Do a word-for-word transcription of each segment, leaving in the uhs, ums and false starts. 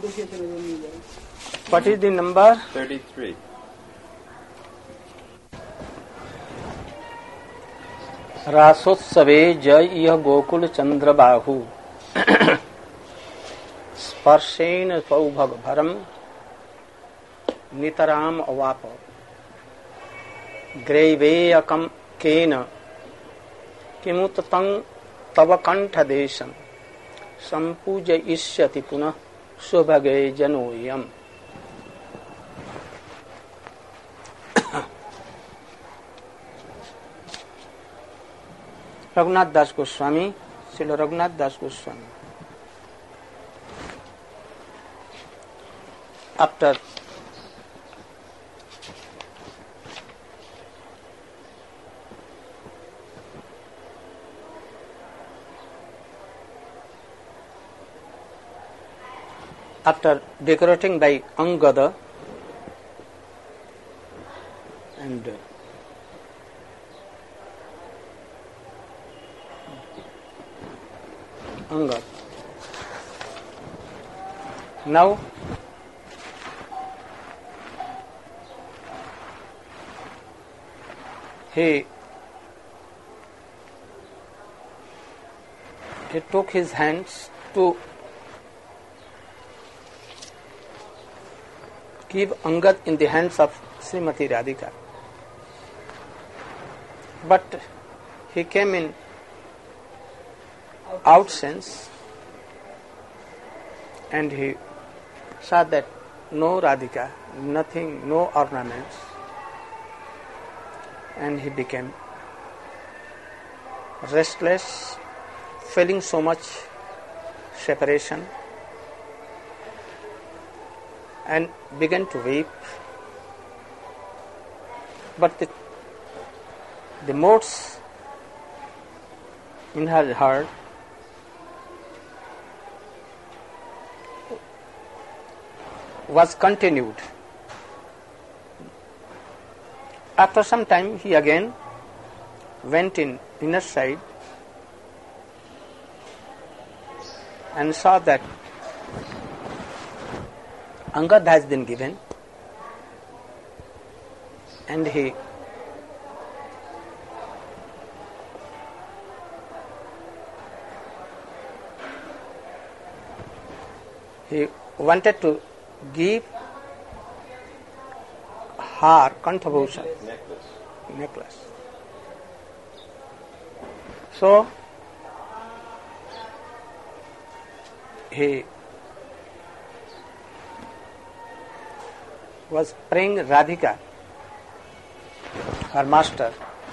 What is the number? thirty-three. रासोत्सवे जय यह गोकुल चंद्र बाहु स्पर्शेन सौभग भरम नितराम अवाप ग्रैवेयकम केन किमुत तं तव कंठ देशम संपूजयिष्यति पुनः सुभगे जनोयम। रघुनाथ दास गोस्वामी, श्रील रघुनाथ दास Goswami, after after decorating by Angada and Angad. Now he he took his hands to give Angad in the hands of Srimati Radhika, but he came in out sense and he saw that no Radhika, nothing, no ornaments, and he became restless, feeling so much separation, and began to weep. But the, the modes in her heart was continued. After some time, he again went in inner side and saw that Angad has been given, and he he wanted to give her Kanthabhushan Necklace. necklace. So he was praying Radhika, her master,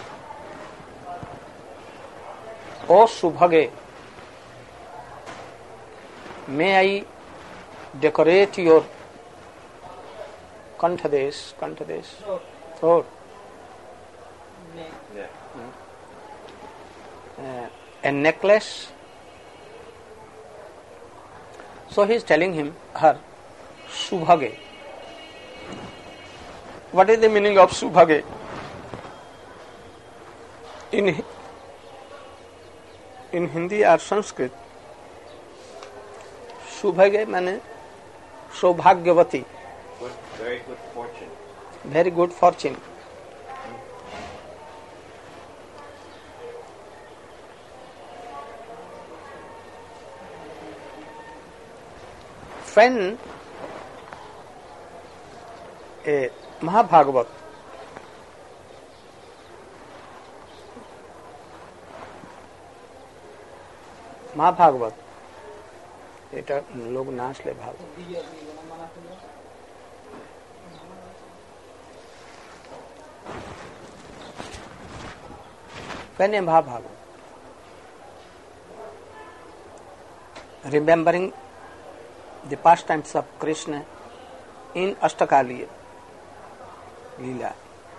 O Subhage, may I decorate your Kanthades, Kanthades, throat, Yeah. uh, a necklace. So he is telling him, her, Subhage. What is the meaning of Subhage? In, in Hindi or Sanskrit, Subhage means Saubhagyavati, Good, very good fortune. very good fortune. When a Mahabhagavat Mahabhagavat এটা লোক না আসলে ভালো। When a Mahabhagavat, remembering the pastimes of Krishna in Ashtakaliya Leela,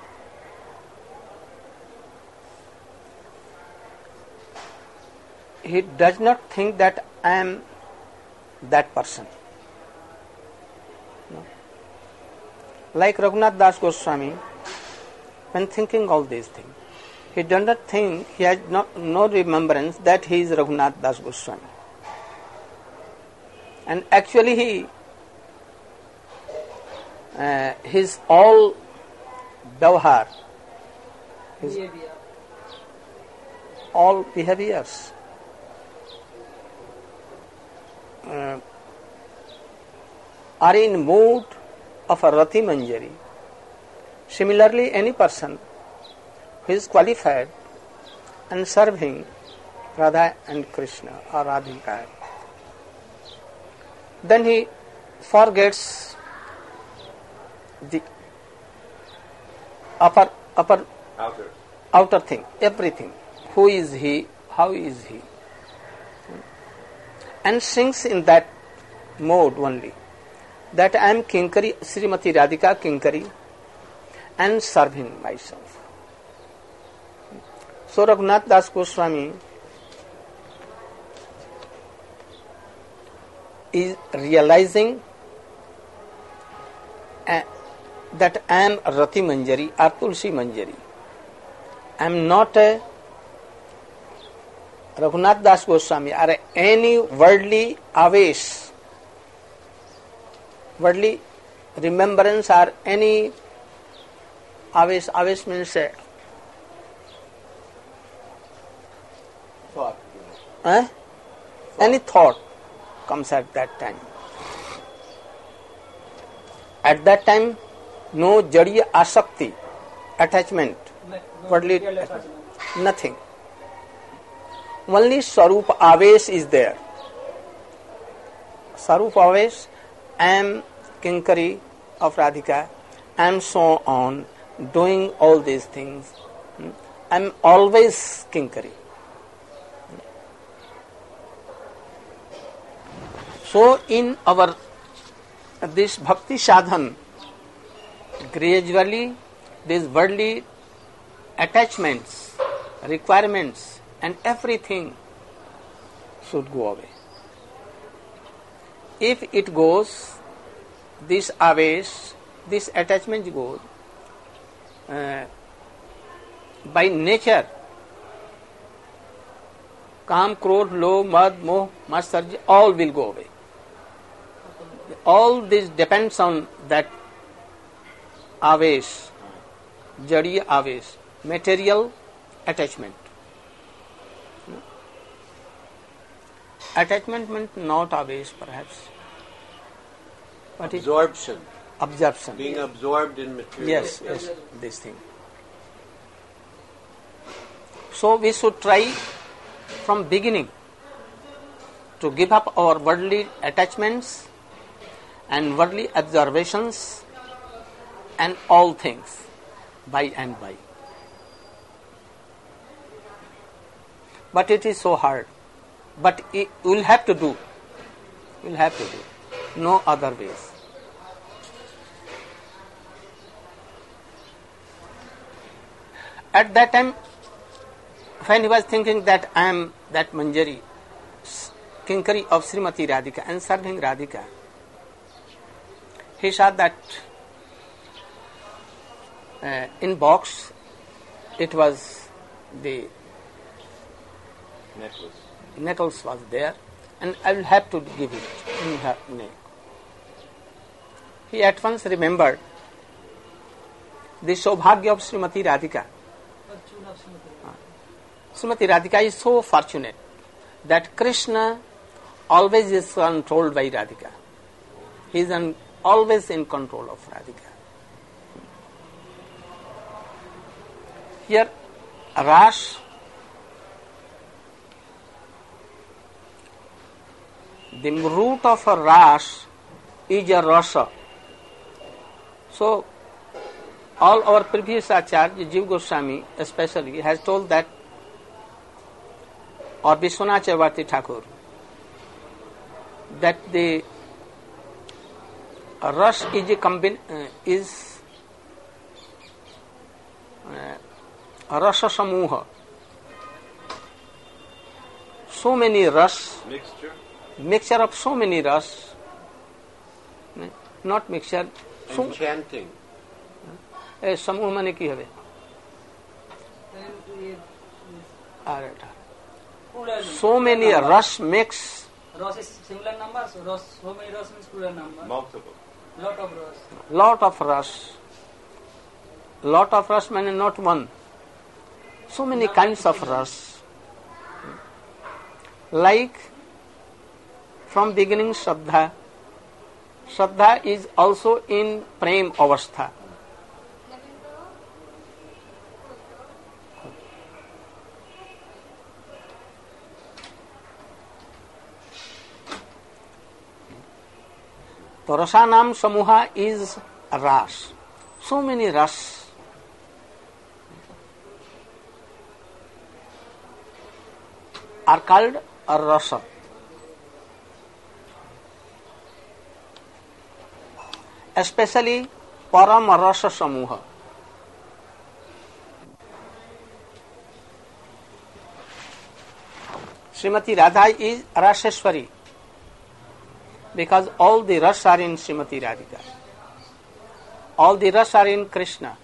he does not think that I am that person. No. Like Raghunath Das Goswami, when thinking all these things, he does not think, he has no, no remembrance that he is Raghunath Das Goswami. And actually he uh, his all vyavhar, his Behavior. all behaviors uh, are in mood of a Rati Manjari. Similarly, any person who is qualified and serving Radha and Krishna or Radhika, then he forgets the upper upper Outer. outer thing, everything. Who is he? How is he? And sings in that mode only, that I am Kinkari, Srimati Radhika Kinkari, and serving myself. So Raghunath Das Goswami is realizing uh, that I am Rati Manjari or Tulsi Manjari. I am not a Raghunath Das Goswami or any worldly avesh, worldly remembrance or any avesh. Avesh means uh, Thought. eh? any thought comes at that time. At that time, no jadiya asakti, attachment, No, no worldly material attachment, attachment. nothing. Only Sarup Avesh is there. Sarup Avesh, I am Kinkari of Radhika, and so on, doing all these things. I am always Kinkari. So in our this bhakti sadhan, gradually these worldly attachments, requirements and everything should go away. If it goes, this avesh, this attachment goes, uh, by nature, kam, krodh, lobh, mad, moh, matsarya, all will go away. All this depends on that avesh, jadiya avesh, material attachment. Attachment means not avesh perhaps, but it, Absorption. absorption. Being absorbed in material. Yes, yes, this thing. So we should try from beginning to give up our worldly attachments and worldly observations and all things by and by. But it is so hard. But we will have to do. We will have to do. No other ways. At that time, when he was thinking that I am that Manjari, Kinkari of Srimati Radhika and serving Radhika, he saw that uh, in box it was the Necklace. necklace was there, and I will have to give it in her neck. He at once remembered the Saubhagya of Srimati Radhika. Arjuna of Srimati. Srimati Radhika is so fortunate that Krishna always is controlled by Radhika. He is un- always in control of Radhika. Here, Ras, the root of a Ras is a Rasa. So, all our previous Acharya, Jiva Goswami especially, has told that, or Vishwanath Chakravarti Thakur, that the Ras is a combin, uh, is uh, Rasa Samuha. So many Ras, Mixture. mixture of so many Ras, not mixture, so, Enchanting. ए, समूह माने की हवे Then we- Alright. plural So many number. Ras mix, Ras is singular number, so Ras, so many Ras means plural number. Multiple. Lot of rose. Lot of rush. Lot of rush means not one. So many kinds of rush. Like from beginning Shraddha. Shraddha is also in Prem Avastha. So Rasanam Samuha is Ras. So many Ras. Are called Rasa. Especially Param Rasa Samuha. Srimati Radha is Raseshwari because all the Ras are in Srimati Radhika. All the Ras are in Krishna.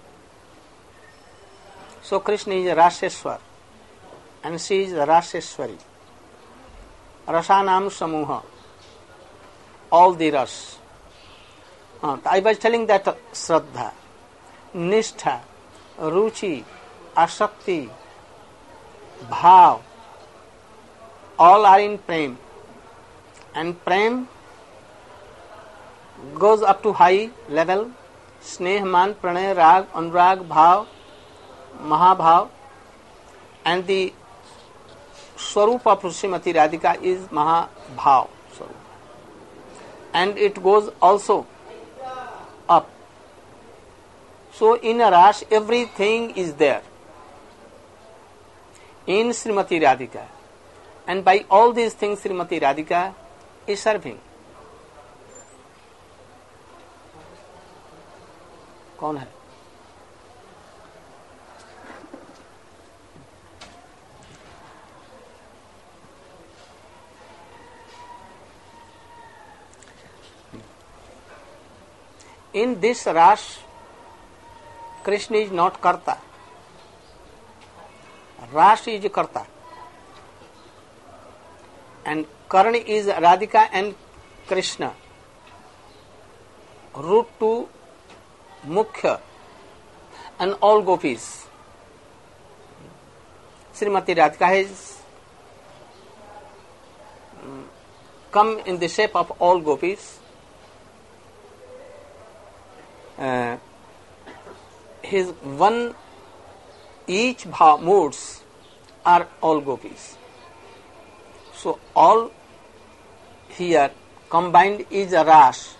So Krishna is Raseshwar and she is Raseshwari. Rasanam Samuha. All the Ras. Uh, I was telling that Shraddha, Nishtha, Ruchi, Asakti, Bhav, all are in Prem. And Prem goes up to high level, Sneh, Man, Pranay, Rag, Anurag, Bhav, Mahabhav, and the Swarup of Srimati Radhika is Mahabhav. And it goes also up. So in a Ras, everything is there in Srimati Radhika. And by all these things, Srimati Radhika is serving. कौन है? In this Ras, Krishna is not Karta. Ras is Karta. And Karna is Radhika and Krishna. Route to Mukhya and all gopis. Srimati Radhika has come in the shape of all gopis. Uh, his one, each bhav moods are all gopis. So all here combined is a Ras.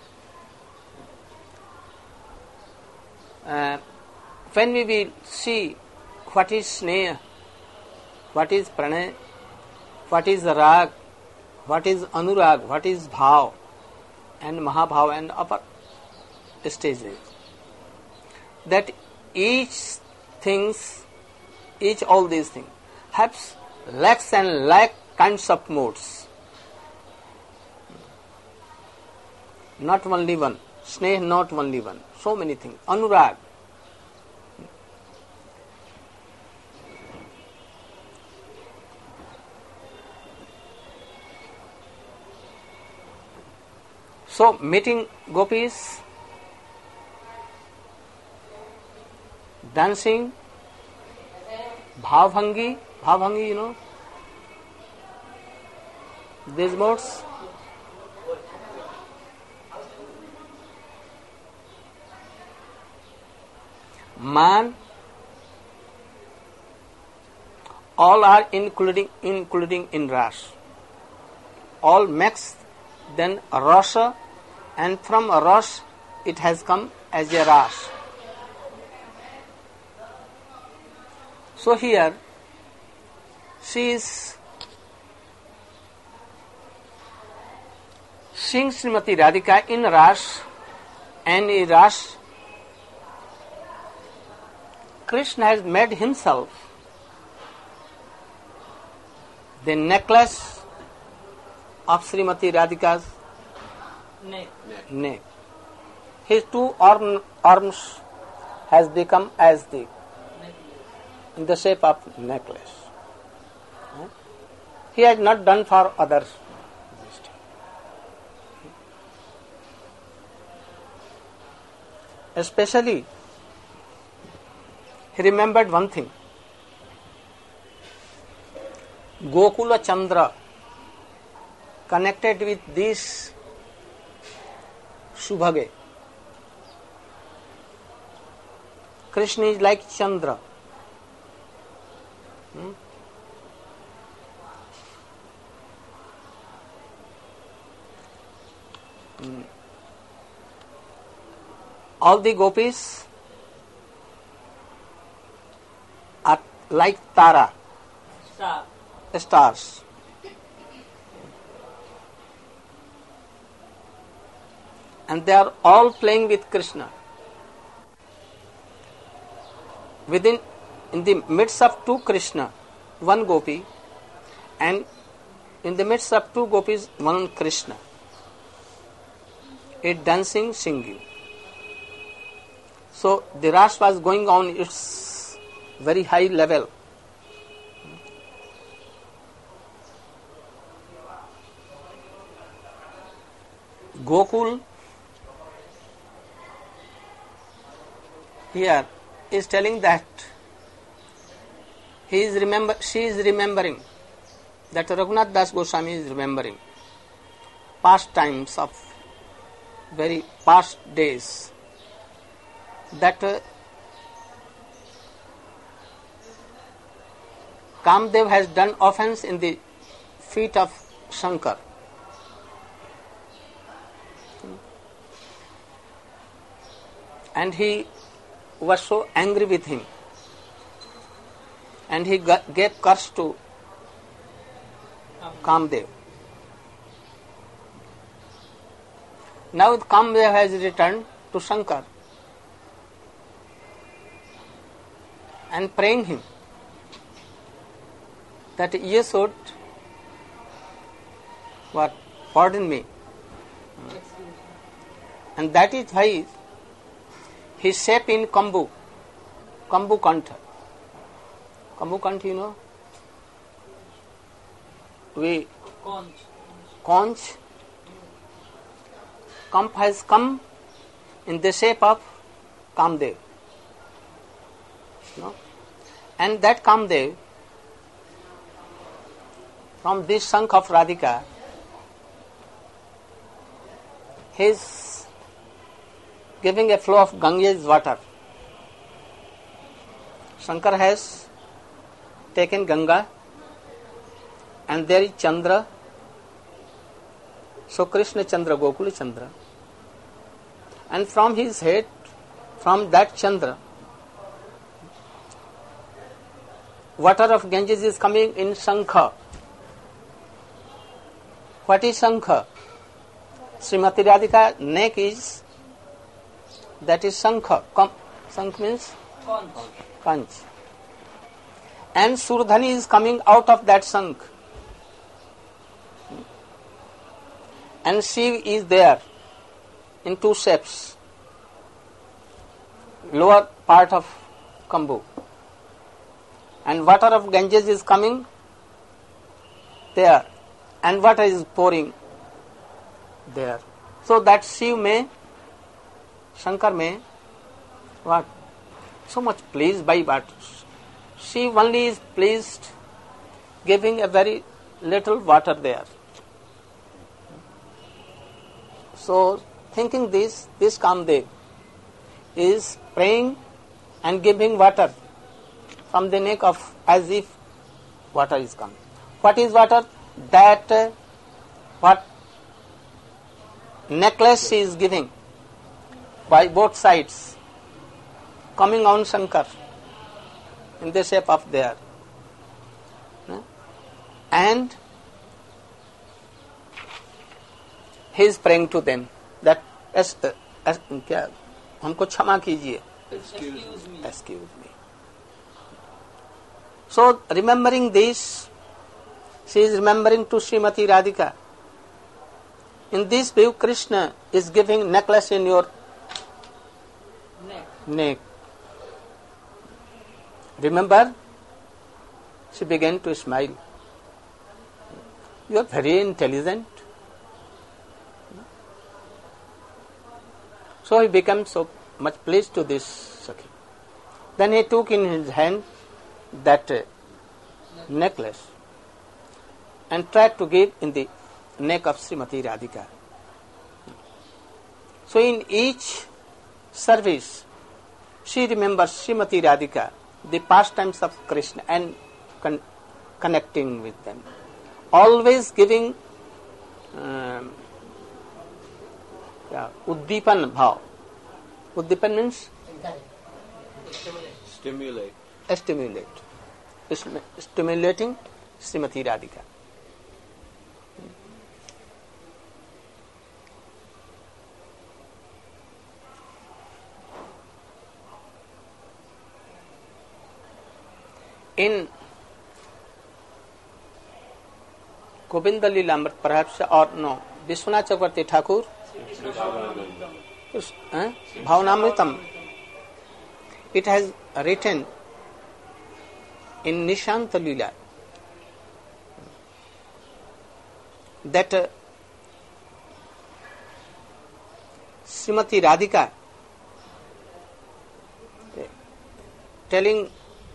Uh, when we will see what is Sneh, what is Pranay, what is Rag, what is Anurag, what is Bhav, and Mahabhav and upper stages, that each things, each all these things, has lakhs and lakh kinds of moods. Not only one. Sneh, not only one. So many things. Anurag. So, meeting gopis, dancing, bhavbhangi, bhavbhangi, you know, these modes. Man, all are including including in Ras. All mixed, then Rasa, and from Ras it has come as a Ras. So here she is seeing Srimati Radhika in Ras, and in Ras Krishna has made himself the necklace of Srimati Radhika's neck. neck. His two arm, arms has become as the in the shape of necklace. He has not done for others. Especially, he remembered one thing. Gokula Chandra connected with this Subhage. Krishna is like Chandra. Hmm? Hmm. All the gopis are like Tara, Star. stars. And they are all playing with Krishna. Within, in the midst of two Krishna, one gopi, and in the midst of two gopis, one Krishna. A dancing, singing. So the Ras was going on its very high level. Gokul here is telling that he is remember she is remembering, that Raghunath Das Goswami is remembering past times of very past days, that uh, Kamdev has done offense in the feet of Shankar. And he was so angry with him, and he gave curse to Kamdev. Now Kamdev has returned to Shankar and praying him that you should what pardon me, and that is why he shape in Kambu, Kambu Kantha. Kambu Kantha, you know? We Conch. Conch. Kamp has come in the shape of Kamdev. No? And that Kamdev, from this Shankh of Radhika, he is giving a flow of Ganges water. Shankar has taken Ganga, and there is Chandra. So Krishna Chandra, Gokula Chandra. And from his head, from that Chandra, water of Ganges is coming in Shankha. What is Shankha? Srimati Radhika neck is, that is Shankha. Shankh means Conch. Conch. And Surdhani is coming out of that Shankh. And Shiv is there in two shapes. Lower part of Kambu. And water of Ganges is coming there. And water is pouring there. So that Shiv may, Shankar may, what? So much pleased by what? Shiv only is pleased giving a very little water there. So thinking this, this Kamdev is praying and giving water from the neck of, as if water is coming. What is water? That uh, what necklace she is giving by both sides, coming on Shankar in the shape of there. And he is praying to them that as, uh, as, क्या हमको क्षमा कीजिए. Excuse me. Excuse me. So remembering this, she is remembering to Srimati Radhika. In this view, Krishna is giving necklace in your Neck. neck. Remember? She began to smile. You are very intelligent. So he became so much pleased to this Sakhi. Then he took in his hand that uh, necklace and tried to give in the neck of Srimati Radhika. So in each service, she remembers Srimati Radhika, the pastimes of Krishna, and con- connecting with them. Always giving um, yeah, Uddipan bhav. Uddipan means Stimulate. stimulate. Stim- Stimulating Srimati Radhika. In Govinda Lilamrit, perhaps, or no, Vishwanath Chakravarti Thakur, eh? Bhavanamritam, it has written in Nishanta Lila that uh, Srimati Radhika uh, telling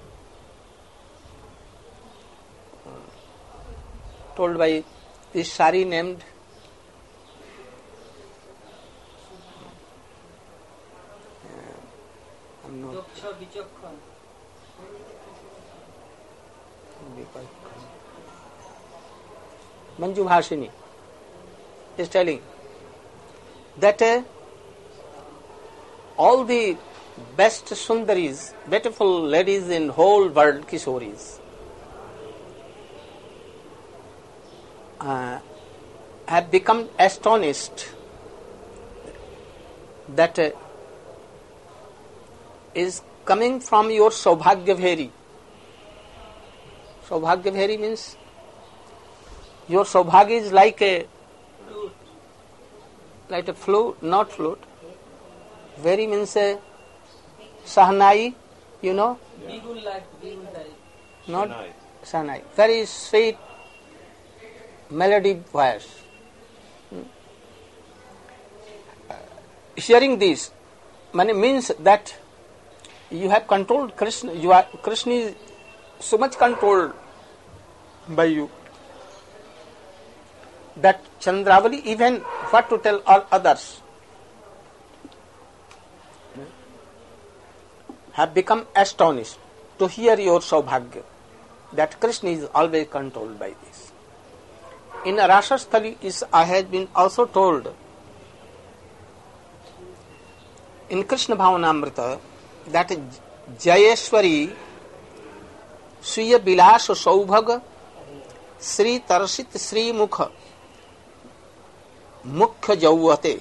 told by this sari named uh, I'm not Doksha Vichakhan. Manju Bhashini is telling that uh, all the best sundaris, beautiful ladies in whole world, Kishoris, uh, have become astonished that uh, is coming from your Saubhagyabheri. Saubhagyabheri means your Saubhagya is like a Flute. like a flute, not flute. Very means a sahnai, you know, Bigul like Bigul type. not Sahnai. sahnai. Very sweet melody voice. Hmm. Uh, Hearing this, mani means that you have controlled Krishna. You are Krishna is so much controlled by you that Chandravali, even what to tell all others, have become astonished to hear your Saubhagya, that Krishna is always controlled by this. In Rasasthali, is I have been also told in Krishna Bhavanamrita that Jayeshwari Sriya Bilas Saubhag Sri Tarsit Sri Mukha Mukhya Jauvate.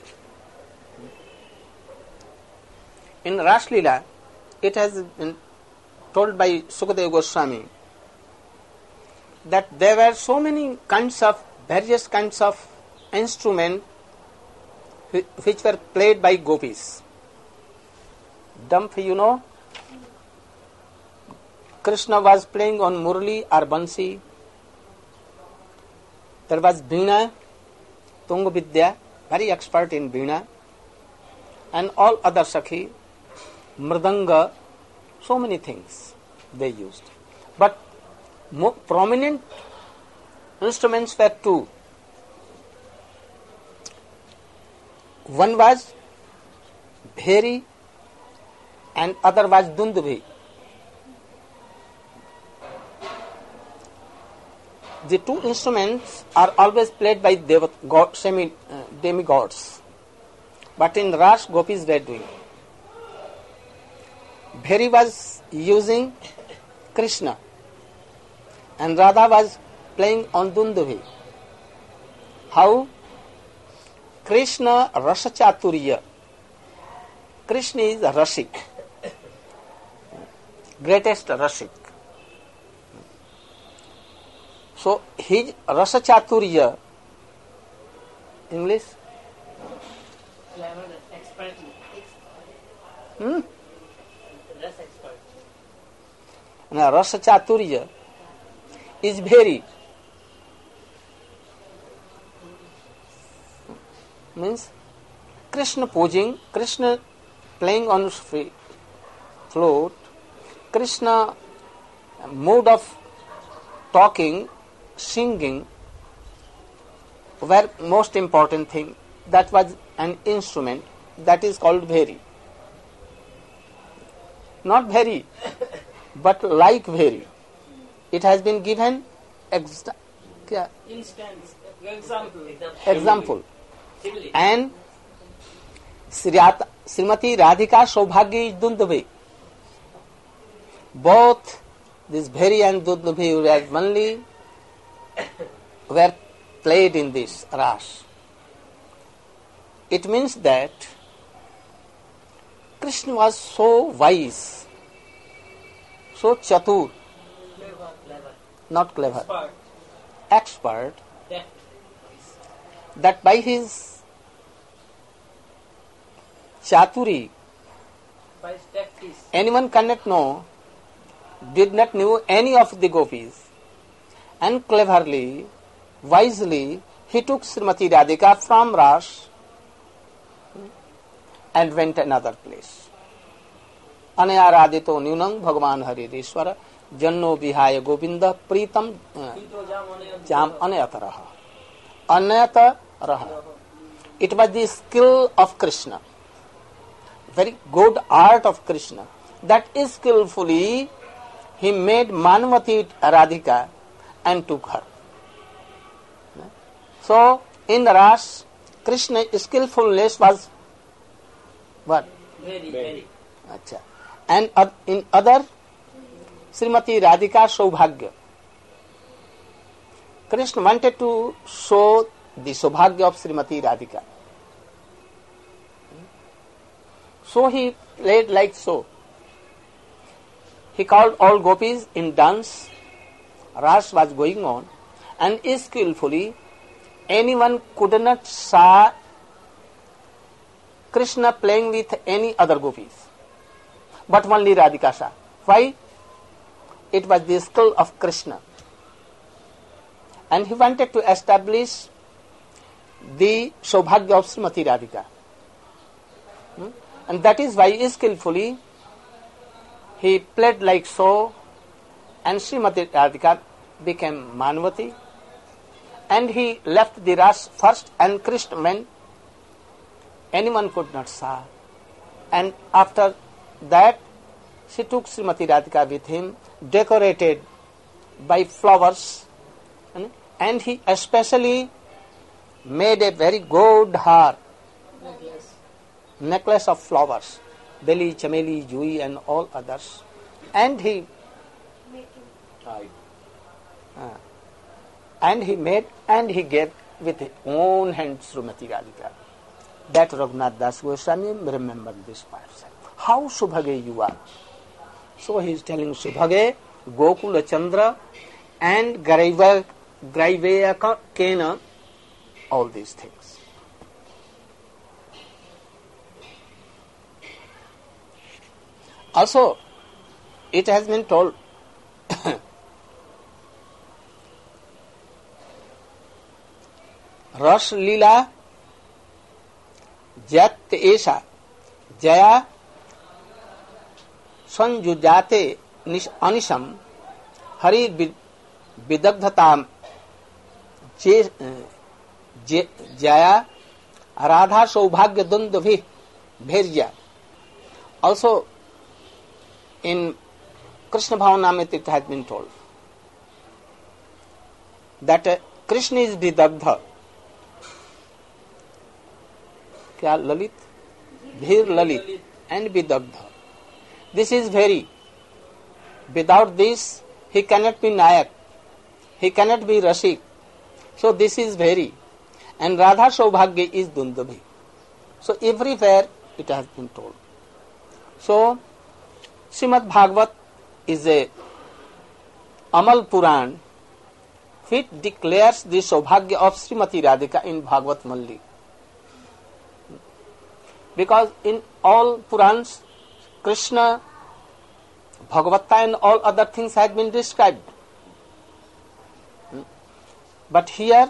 In Raslila, it has been told by Sukadeva Goswami that there were so many kinds of, various kinds of instruments which were played by gopis. Dumph, you know, Krishna was playing on Murli or Bansi. There was Veena, Tunga Vidya, very expert in Veena, and all other Sakhi, Mridanga, so many things they used. But more prominent instruments were two. One was Bheri and other was Dundubhi. The two instruments are always played by devat, god, semi uh, demigods, but in Ras gopis were doing. Bheri was using Krishna and Radha was playing on Dundubhi. How? Krishna Rasa Chaturya. Krishna is Rasik, greatest Rasik. So his Rasa Chaturya, English? Clever, expert. Hmm? Less expert. Now, Rasa Chaturya is very, means Krishna posing, Krishna playing on free flute, Krishna mode of talking, singing were most important thing. That was an instrument that is called Bheri. Not Bheri, but like Bheri. It has been given ex- Instance, example. example. And Sriyata, Srimati Radhika Saubhagya is Dundabhi. Both this Bheri and Dundabhi were only were played in this Ras. It means that Krishna was so wise, so chatur, Clever, clever. not clever, Expert. expert, Deft. that by his chaturi, By his tactics. anyone cannot know, did not know any of the gopis, and cleverly, wisely, he took Srimati Radhika from Ras and went another place. Anaya radito nunang bhagavan haririshwara janno vihaya govinda pritam jam anayataraha. Anayataraha. It was the skill of Krishna, very good art of Krishna, that skillfully he made Manavati Radhika and took her. So, in Ras, Krishna's skillfulness was what? Very, very. Achha. And uh, in other, Srimati Radhika Saubhagya. Krishna wanted to show the Saubhagya of Srimati Radhika. So he played like so. He called all gopis in dance. Ras was going on, and skillfully anyone could not saw Krishna playing with any other gopis, but only Radhika saw. Why? It was the skill of Krishna, and he wanted to establish the Saubhagya of Srimati Radhika. Hmm? And that is why skillfully he played like so, and Srimati Radhika became Manavati, and he left the Ras first, and Krishna went. Anyone could not saw. And after that, she took Srimati Radhika with him, decorated by flowers, and, and he especially made a very good har, Necklace. necklace of flowers, Beli, Chameli, Jui, and all others. And he Tied. uh, and he made and he gave with his own hands Srimati Radhika. That Raghunath Das Goswami remembered this part. How Subhage you are. So he is telling Subhage, Gokula Chandra, and Graiva, Graivaya Kena, all these things. Also, it has been told रस लीला जत ऐसा जया संजुजाते अनिशम हरि विदग्धता जया राधा सौभाग्य द्वंद भी भेजिया. Also in Krishna Bhavanamrit it has been told that uh, Krishna is Vidagdha. क्या ललित धीर Lalit and Vidagdha. This is very. Without this, he cannot be Nayak. He cannot be Rasik. So this is very. And Radha Saubhagya is Dundabhi. So everywhere it has been told. So Srimad Bhagavat is a Amal Puran which declares the Saubhagya of Srimati Radhika in Bhagavat Malli. Because in all Purans, Krishna, Bhagavata and all other things had been described. But here,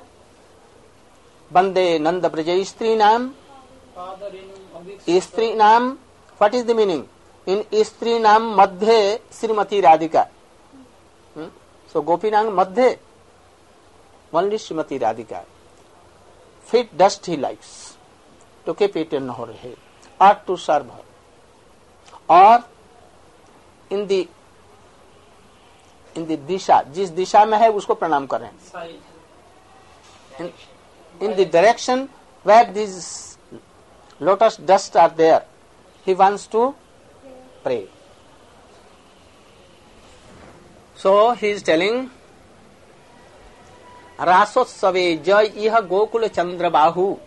Bande Nanda Braja Istri Nam, Father in Abhik Istri Nam, What is the meaning? In Istrinam Madhye Srimati Radhika. Hmm? So Gopinang Madhye, only Srimati Radhika. Fit dust he likes to keep it in her head or to serve her. Or in the in the disha, जिस दिशा में है उसको प्रणाम करें. In, in the direction where these lotus dust are there, he wants to pray. So he is telling, Rasotsave jay iha Gokula Chandra Bahu.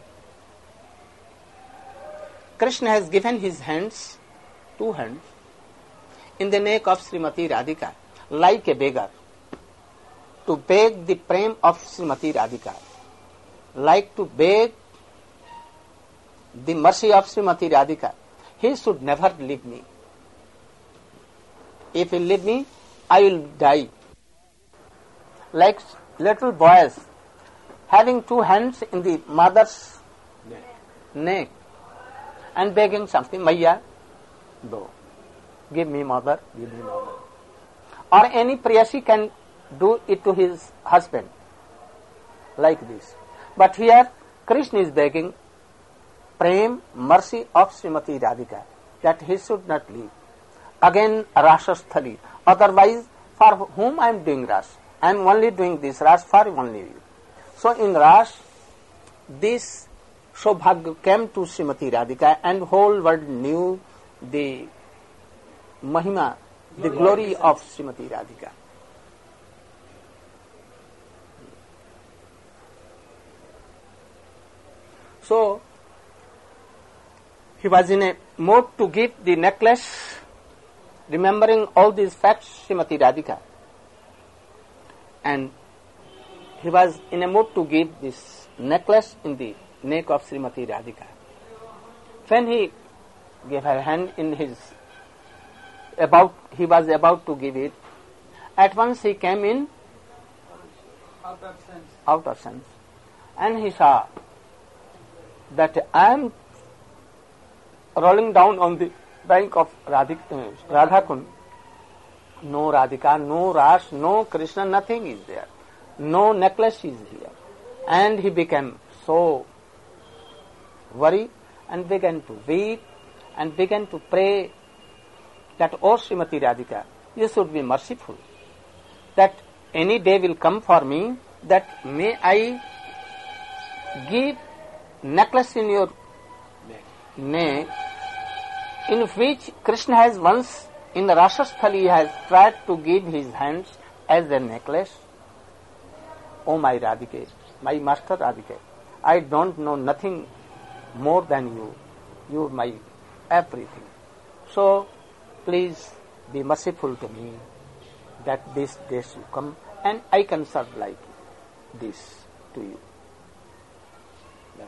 Krishna has given his hands, two hands, in the neck of Srimati Radhika, like a beggar, to beg the prem of Srimati Radhika, like to beg the mercy of Srimati Radhika. He should never leave me. If he leave me, I will die. Like little boys having two hands in the mother's neck, neck and begging something, Maya, do. Give me mother, give me mother. Or any prayasi can do it to his husband, like this. But here, Krishna is begging prem, mercy of Srimati Radhika, that he should not leave. Again, Rasasthali. Otherwise, for whom I am doing Ras? I am only doing this Ras for only you. So in Ras, this Saubhagya came to Srimati Radhika and whole world knew the Mahima, the glory of Srimati Radhika. So, he was in a mood to give the necklace, remembering all these facts, Srimati Radhika. And he was in a mood to give this necklace in the neck of Srimati Radhika. When he gave her hand in his, about, he was about to give it, at once he came in Out of sense. out of sense. And he saw that I am rolling down on the bank of Radhik, uh, Radhakund. No Radhika, no Ras, no Krishna, nothing is there. No necklace is here. And he became so worried and began to weep and began to pray that, O Srimati Radhika, you should be merciful. That any day will come for me that may I give necklace in your neck, in which Krishna has once in the Rasasthali has tried to give his hands as a necklace. Oh my Radhike, my master Radhike, I don't know nothing more than you. You are my everything. So please be merciful to me that this day should come and I can serve like this to you. Yes.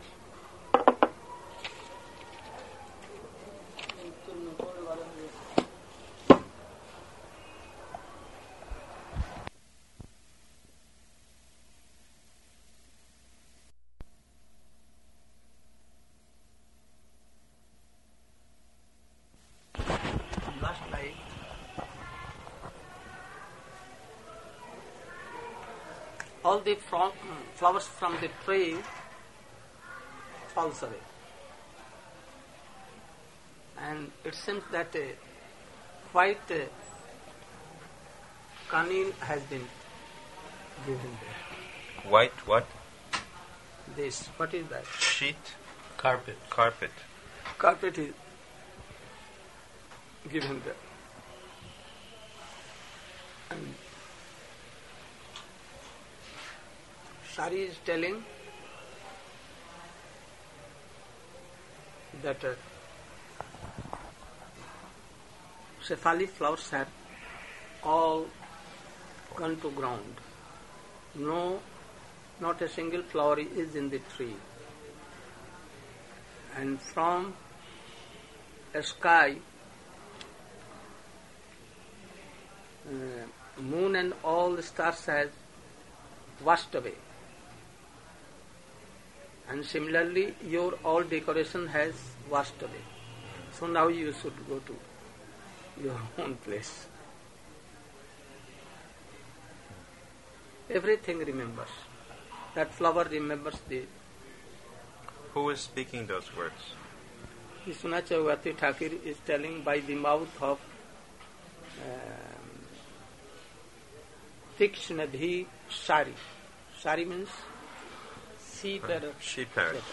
Last night, all the from, flowers from the tree falls away, and it seems that a white uh, canine has been given there. White what? This, what is that? Sheet? Carpet. Carpet. Carpet is given there. And Sari is telling that uh, Cephali flowers have all gone to ground. No, not a single flower is in the tree. And from a sky, uh, moon and all the stars has washed away. And similarly, your all decoration has washed away. So now you should go to your own place. Everything remembers. That flower remembers the... Who is speaking those words? Vishwanath Chakravarti Thakur is telling by the mouth of um, Tikshnadhi Sari. Sari means sea parrot. She parrot.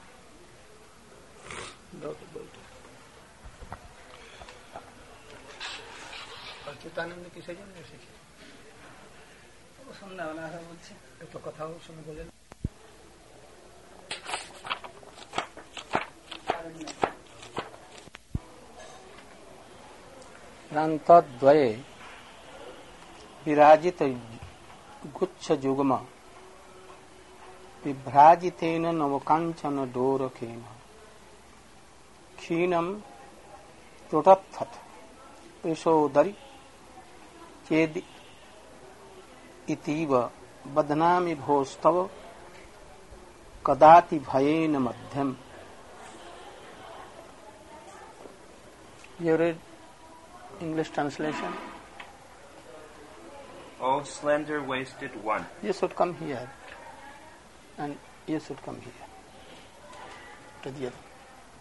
Achyutanand किसे जन्म सीखे सुनने वाला है बोलছে तो कथा শুনে বলেন प्रान्तद्वये विराजित गुच्छ जुग्म विभ्राजितेन नवकाञ्चन डोरकेन क्षीणं त्रुटत्थत् यशोदरि चेद इतीव बध्नामि भोस्तव कदाति भयेन मध्यम. You read English translation? O slender-waisted one. You should come here, and you should come here to the other.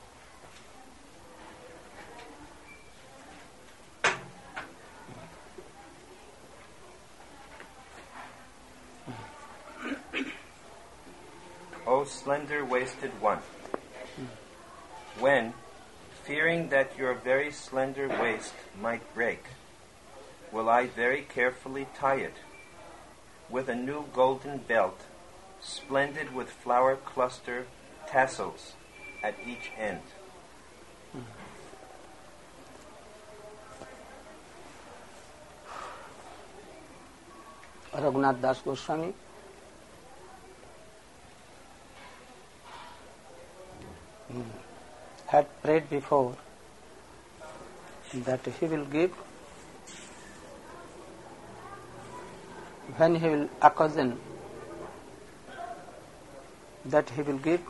O slender-waisted one, when, fearing that your very slender waist might break, will I very carefully tie it with a new golden belt, splendid with flower cluster tassels at each end. Raghunath Das Goswami had prayed before that he will give when he will occasion that he will give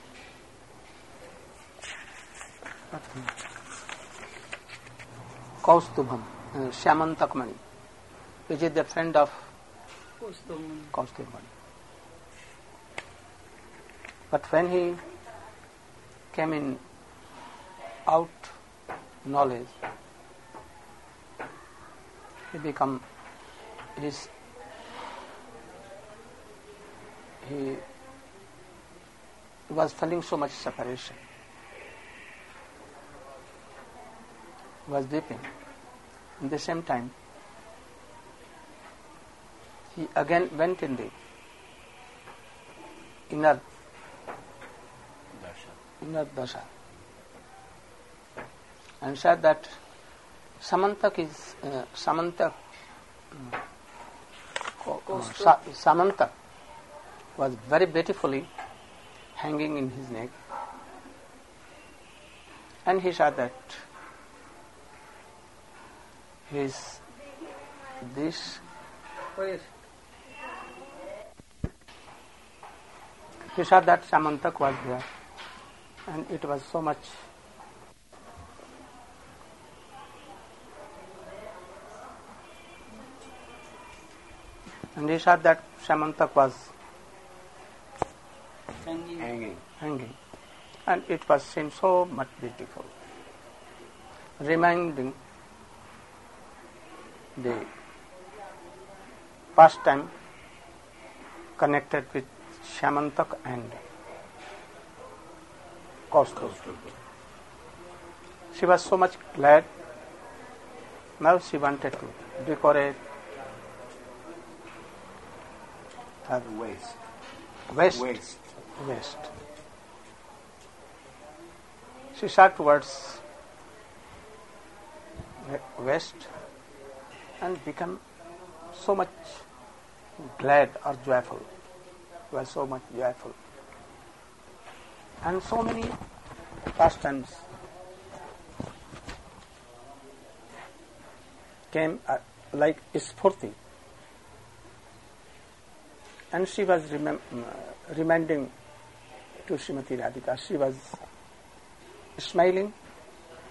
Kaustubham, uh, Shyamantakmani, which is the friend of Kaustubham. But when he came in out knowledge, he become his he was feeling so much separation, was weeping. At the same time, he again went in the inner inner dasha and said that Samantak is uh, Samantak uh, Sa- Samantak was very beautifully hanging in his neck, and he said that his this he said that Samantak was there, and it was so much and he said that Samantak was hanging. hanging hanging and it was seemed so much beautiful, reminding the past time connected with Shyamantak and Kaustubh. She was so much glad. Now she wanted to decorate her Waist. waist. Waist. waist. She saw towards west and became so much glad or joyful. She was so much joyful. And so many pastimes came uh, like Spurti. And she was remem- uh, reminding to Srimati Radhika, she was smiling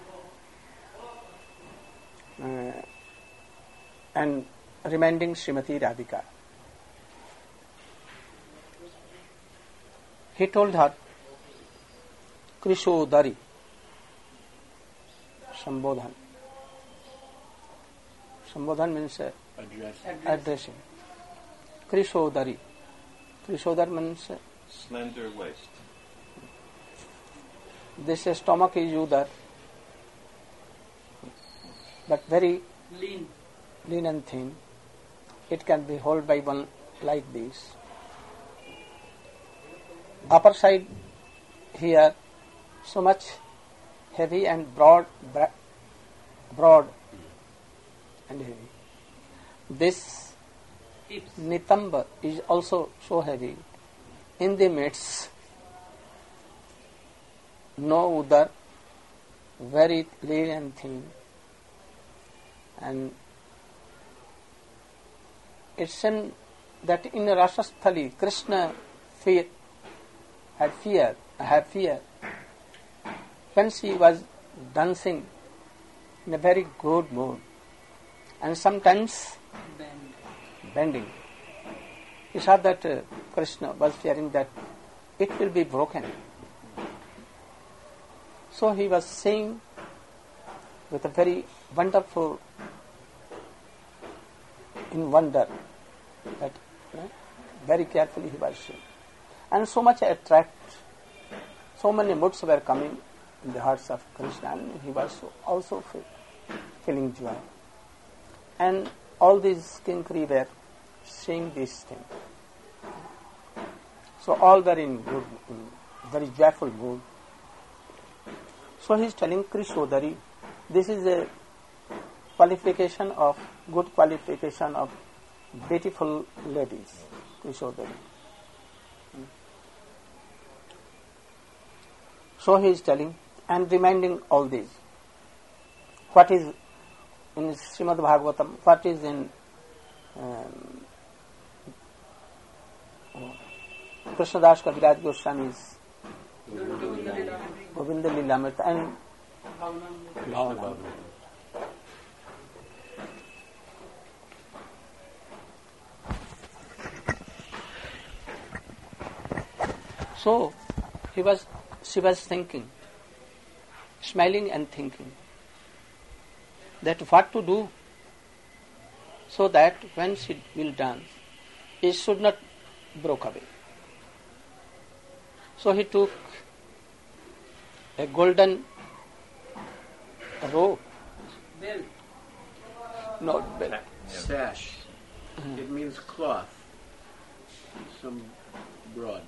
uh, and reminding Srimati Radhika. He told her, Krishodari, Sambodhan. Sambodhan means uh, Address. addressing. Krishodari. Krishodar means uh, Slender waist. this stomach is udar, but very Lean. lean and thin. It can be held by one like this. Upper side here so much heavy and broad, bra- broad and heavy. This Hips. nitamba is also so heavy. In the midst, no udar, very lean and thin, and it seemed that in Rasasthali, Krishna fear, had fear, had fear. When she was dancing in a very good mood, and sometimes Bend. bending, he saw that uh, Krishna was fearing that it will be broken. So he was saying with a very wonderful, in wonder, that uh, very carefully he was saying. And so much attract, so many moods were coming in the hearts of Krishna, and he was so also feel, feeling joy. And all these kinkari were saying this thing. So all were in good, in very joyful mood. So he is telling Krishodari, this is a qualification of, good qualification of beautiful ladies, Krishodari. So he is telling and reminding all these. What is in Srimad Bhagavatam, what is in um, Krishnadas Kaviraj Goswami's Govinda Lilamrita and Bhavanamrita. So he was, she was thinking, smiling and thinking that what to do so that when she will dance, it should not break away. So he took a golden rope, Belt. not belt, Sash. It means cloth. Some broad.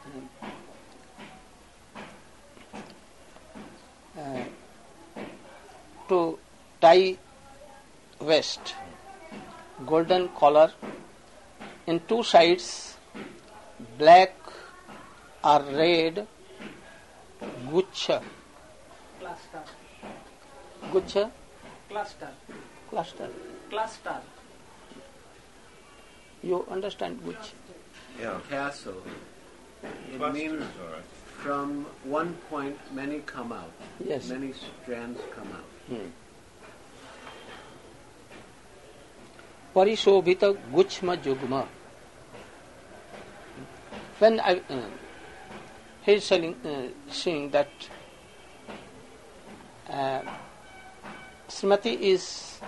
uh, to tie waist, golden collar, in two sides, black or red gucha, Cluster. gucha, Cluster. cluster. Cluster. You understand gucha? Yeah. Tassel. It Clusters, means all right. from one point many come out. Yes. Many strands come out. Hmm. Parishobhita guchma jugma. When I, uh, he is saying, uh, saying that uh, Srimati is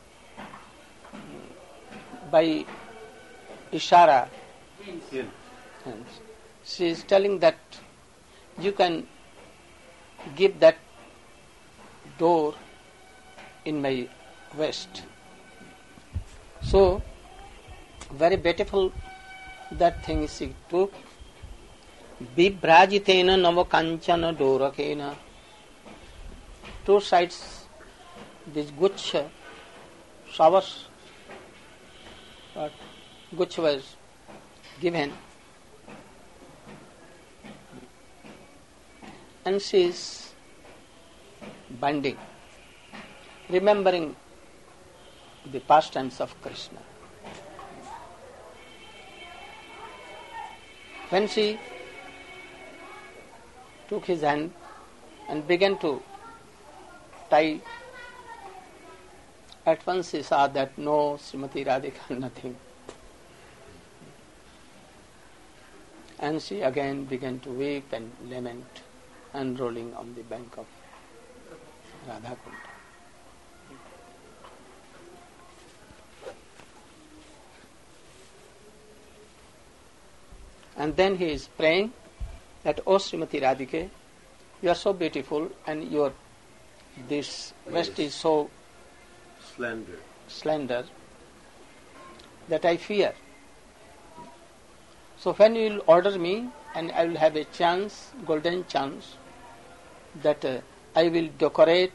by Ishara, Hint. and she is telling that you can give that door in my waist. So, very beautiful that thing she took. Vibrajitena navakanchana dorakena. Two sides, this gucha, showers, but gucha was given. And she is binding, remembering the pastimes of Krishna. When she took his hand and began to tie At once he saw that no, Srimati Radhika, nothing. And she again began to weep and lament, unrolling on the bank of Radha Kunda. And then he is praying that, O Srimati Radhike, you are so beautiful and your this waist is so Slender. slender that I fear. So when you will order me and I will have a chance, golden chance, that uh, I will decorate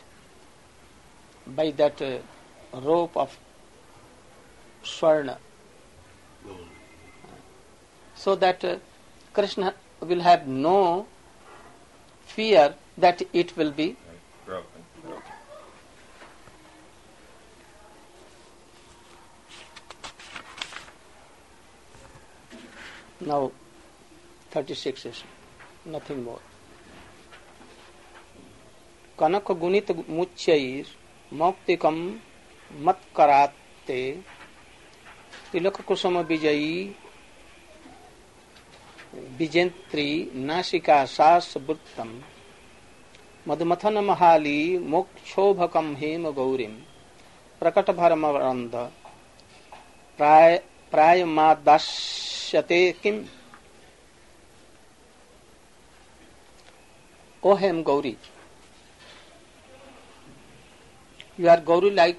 by that uh, rope of Swarna, Gold. so that uh, Krishna will have no fear that it will be Broken. now thirty-six is nothing more. Kanaka gunit muchair moktikam matkarate tilak kusama vijayi vijentri nasika sas buttam madhumathana mahali mokshobhakam hema gaurim prakata bharamarandha pray prayamadashyate kim. O Hem Gauri, you are Gauri like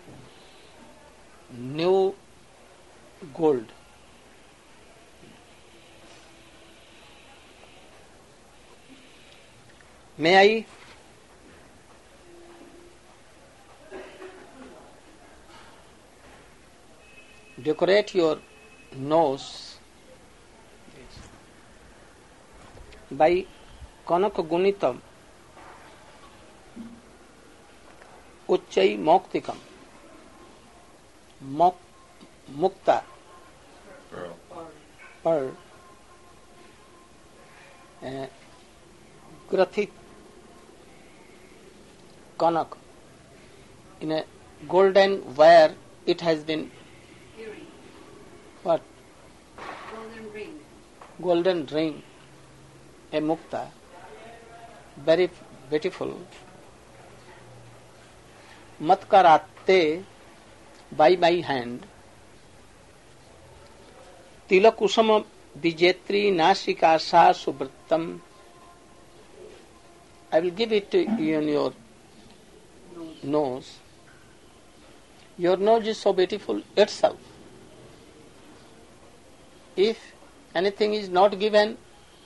new gold. May I decorate your nose by Kanaka Gunitam Uchchai Moktikam Mok Mukta Pearl. Pearl uh, Grathit Kanak in a golden wire it has been Earring, what? golden ring. Golden ring, a mukta, very beautiful. Matkarate, by my hand. Tilakusama vijetri nasika sa subrattam. I will give it to you in your nose. Your nose is so beautiful itself. If anything is not given,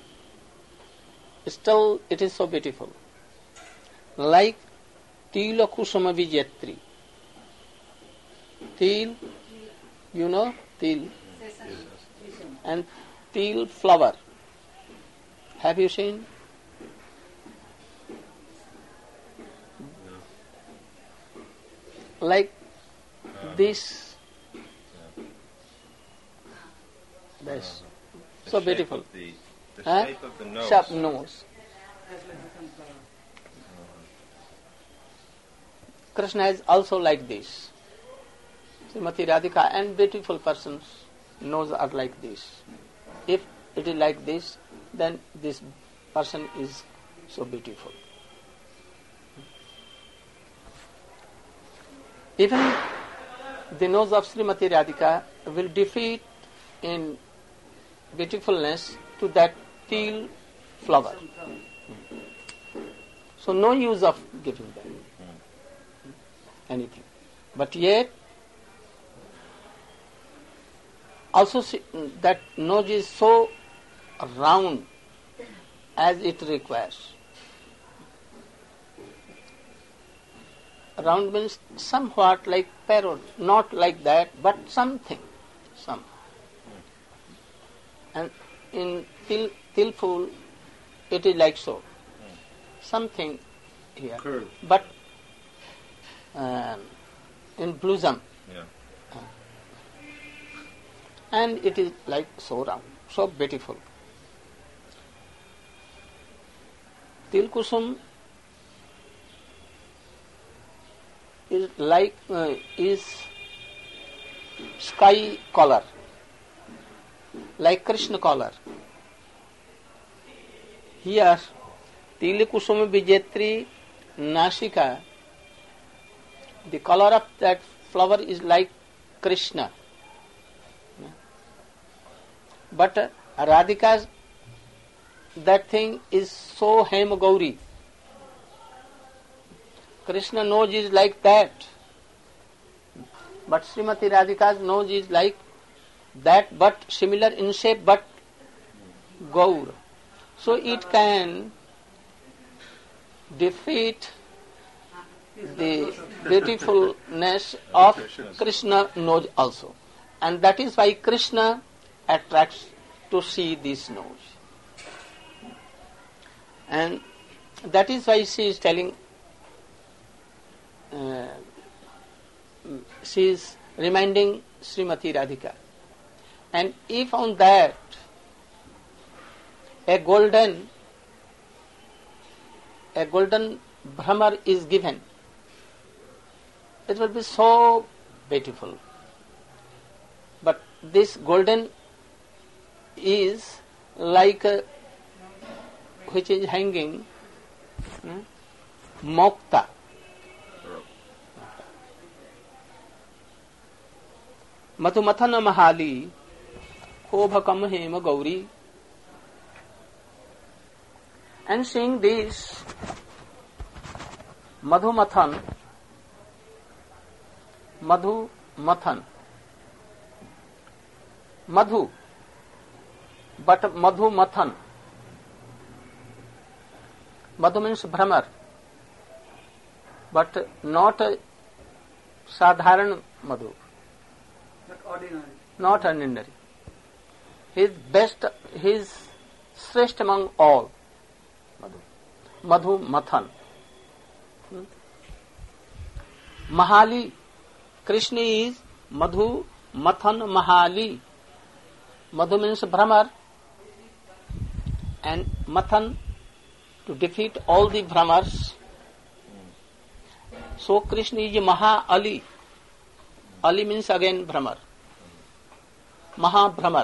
still it is so beautiful. Like Tila Kusama Vijetri. Til, you know, til, Sesame. and til flower. Have you seen? Like this. This. The So shape beautiful. Of the, the Huh? shape of the nose. Sharp nose. That's like the sunflower. Krishna is also like this. Srimati Radhika and beautiful persons' nose are like this. If it is like this, then this person is so beautiful. Even the nose of Srimati Radhika will defeat in beautifulness to that teal flower. So no use of giving them anything. But yet, also see, that nose is so round as it requires. Round means somewhat like parrot, not like that, but something, some. And in til, tilful, it is like so, something here. Curve. But um, in bosom, Yeah. and it is like so round, so beautiful. Tilkusum is like uh, is sky color, like Krishna color. Here, Tili Kusuma Vijetri Nashika, the color of that flower is like Krishna. But uh, Radhika's, that thing is so Hema Gauri. Krishna nose is like that. But Srimati Radhika's nose is like that, but similar in shape, but Gaur. So it can defeat the beautifulness of Krishna nose also. And that is why Krishna attracts to see this nose. And that is why she is telling, uh, she is reminding Srimati Radhika. And if on that a golden, a golden Brahmar is given, it will be so beautiful. But this golden is like a, which is hanging, hmm, mokta. Madhumathana Mahali, Kobhakam Hema Gauri. And seeing this, Madhumathan, Madhu Mathan, Madhu, but Madhu Mathan. Madhu means Brahmar, but not a Sadharan Madhu, Not ordinary. not ordinary. He is best, he is Shrest among all. Madhu, Madhu Mathan. Hmm? Mahali, Krishna is Madhu Mathan Mahali. Madhu means Brahmar, and Mathan to defeat all the Brahmars. So Krishna is Maha Ali. Ali means again Brahmar. Maha Brahmar.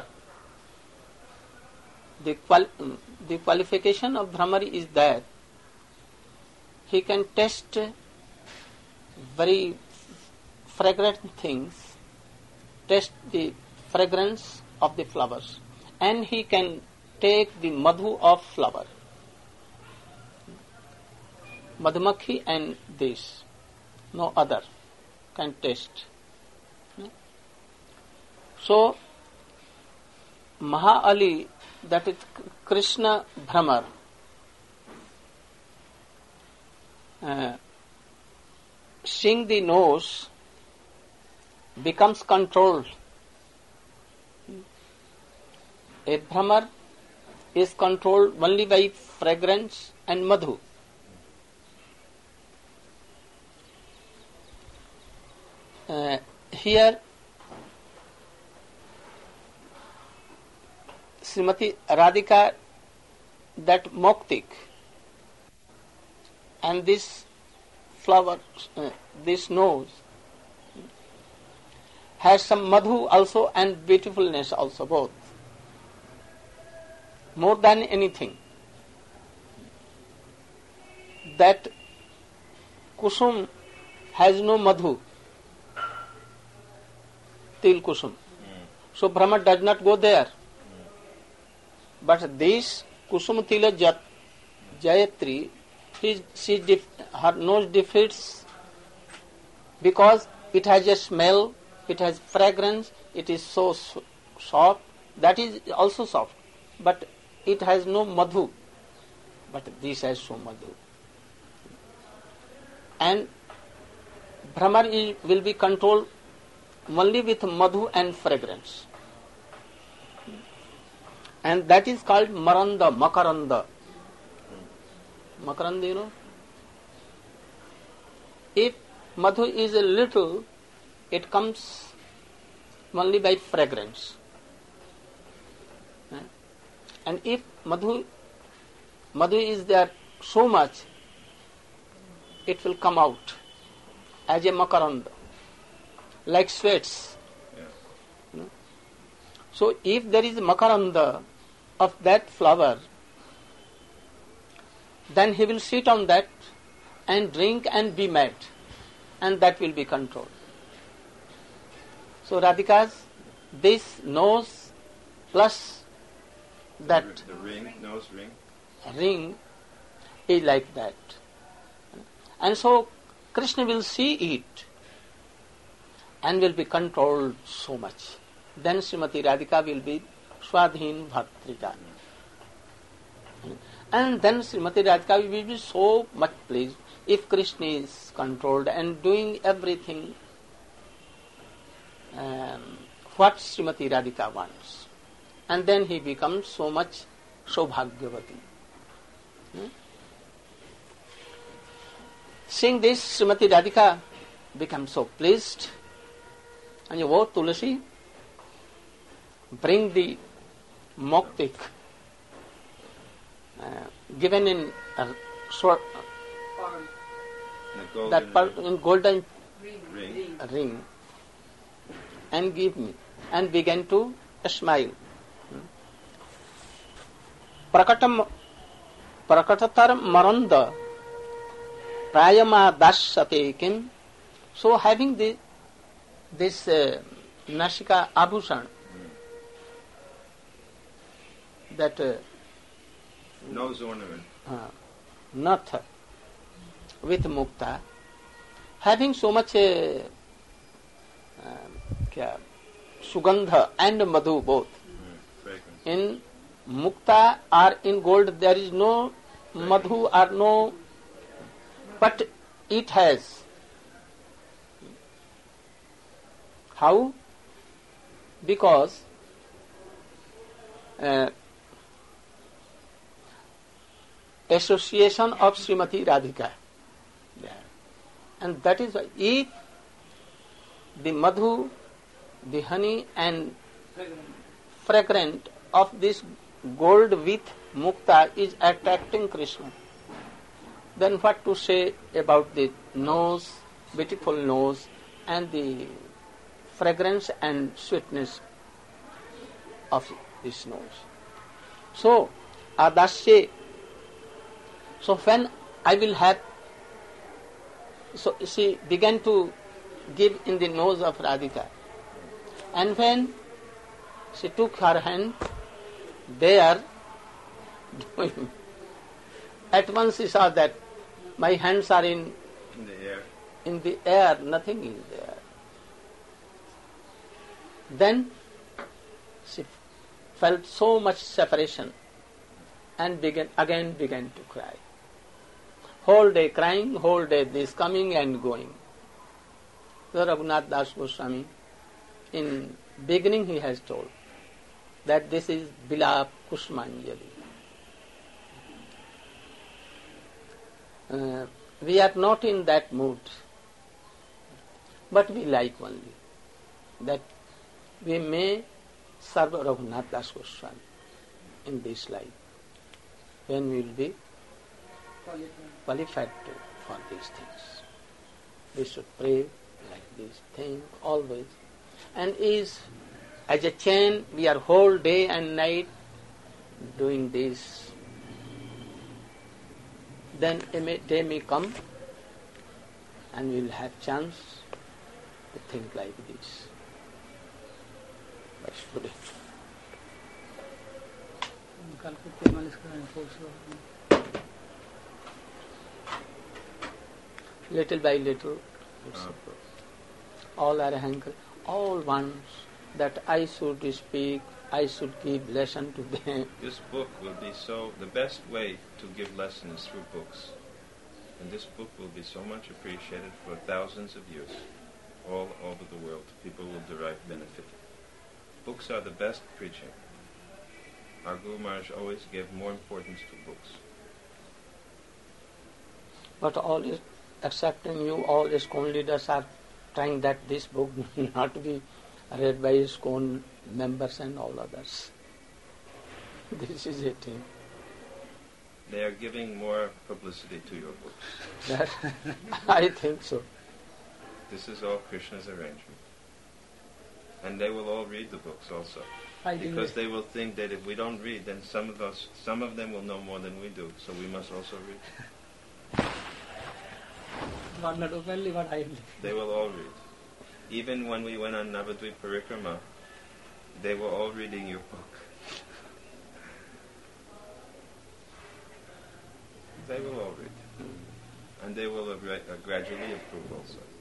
The, qual- the qualification of Brahmar is that he can taste very fragrant things, taste the fragrance of the flowers, and he can take the madhu of flower. Madhumakhi and this, no other can taste. So, Maha Ali, that is Krishna Brahmar, uh, seeing the nose becomes controlled. A Brahmar is controlled only by fragrance and madhu. Uh, here, Srimati Radhika, that moktik, and this flower, uh, this nose, has some madhu also and beautifulness also, both. More than anything, that kusum has no madhu, til kusum. So Brahma does not go there. But this kusum tila jat, Jayatri, his, she def, her nose defeats because it has a smell, it has fragrance, it is so soft, that is also soft, but it has no madhu, but this has so madhu. And Brahmar is, will be controlled only with madhu and fragrance. And that is called Maranda, Makaranda. Makaranda, you know. If madhu is a little, it comes only by fragrance. And if madhu, madhu is there so much, it will come out as a makaranda, like sweats. Yeah. You know? So if there is makaranda of that flower, then he will sit on that and drink and be mad, and that will be controlled. So Radhika's this nose plus that The ring, nose ring. ring is like that. And so Krishna will see it and will be controlled so much. Then Srimati Radhika will be Swadhin Bhatrika. And then Srimati Radhika will be so much pleased if Krishna is controlled and doing everything um, what Srimati Radhika wants. And then he becomes so much Saubhagyavati. Hmm? Seeing this, Srimati Radhika becomes so pleased. And you, oh Tulasi, bring the moktik uh, given in uh, sword, Farm. The golden that part ring. in golden Ring. Ring. ring and give me, and began to smile. Prakatam Prakatatar Maranda Prayama Dasyate Kim. So having the, this uh, Nashika Abhushan, that uh, Nose ornament. uh, Nath with Mukta, having so much uh, uh, kya, Sugandha and Madhu both. Mm, fragrance. In Mukta or in gold there is no Madhu or no, but it has. How? Because uh, association of Srimati Radhika. Yeah. And that is why if the Madhu, the honey and Fragrant. fragrant of this gold with mukta is attracting Krishna, then what to say about the nose, beautiful nose, and the fragrance and sweetness of this nose. So, adasye, so when I will have, so she began to give in the nose of Radhika, and when she took her hand, there, at once she saw that my hands are in, In the air. in the air, nothing is there. Then she felt so much separation and began, again began to cry. Whole day crying, whole day this coming and going. So Raghunath Das Goswami, in beginning he has told that this is Bilap Kushmanjali. Uh, we are not in that mood, but we like only that we may serve Raghunath Das Goswami in this life when we will be Qualified. qualified to, for these things. We should pray like this thing always. And is as a chain, we are whole day and night doing this. Then a may, day may come and we will have chance to think like this. But today, कल को तेल मालिश कराएं फूल से little by little, Uh, all are hankering, all wants that I should speak, I should give lesson to them. this book will be so, the best way to give lessons through books. And this book will be so much appreciated for thousands of years. All over the world, people will derive benefit. Books are the best preaching. Our Guru Maharaj always gave more importance to books. But all is accepting you, all ISKCON leaders are trying that this book not be read by ISKCON members and all others. This is it. eh? They are giving more publicity to your books. That I think so. This is all Krishna's arrangement. And they will all read the books also. Fighting Because with- they will think that if we don't read, then some of us, some of them will know more than we do. So we must also read. God not openly, but hidely. They will all read. Even when we went on Navadvip Parikrama, they were all reading your book. They will all read. And they will uh, gra- uh, gradually approve also.